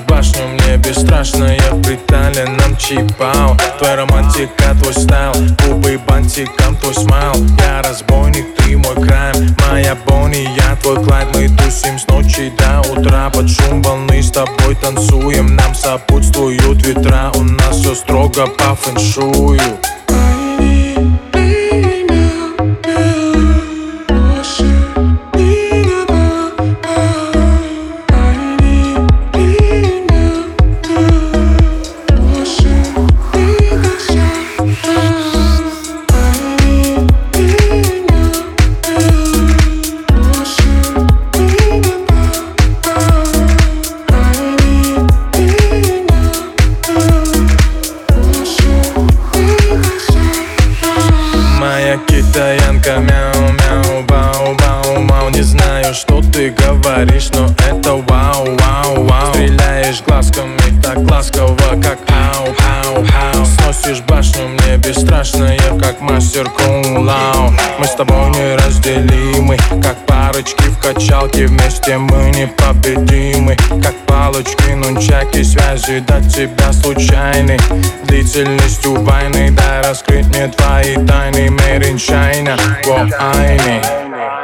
башню, мне бесстрашно, я в приталенном чипау. Твоя романтика, твой стайл, губы бантиком, твой смайл. Я разбойник, ты мой крайм, моя Бонни, я твой Клайд. Мы тусим с ночи до утра, под шум волны с тобой танцуем. Нам сопутствуют ветра, у нас все строго по фэншую. Китаянка, мяу-мяу, бау-бау-мау. Не знаю, что ты говоришь, но это вау-вау-вау. Стреляешь глазками так ласково, как ау-ау-ау. Сносишь башню, мне бесстрашно, я как мастер кунг-лау. Мы с тобой неразделимы, как парочки в качалке. Вместе мы непобедимы, как палочки, нунчаки. Связи до тебя случайны, длительностью войны. Дай раскрыть мне твои тайны, Made in China, во айни.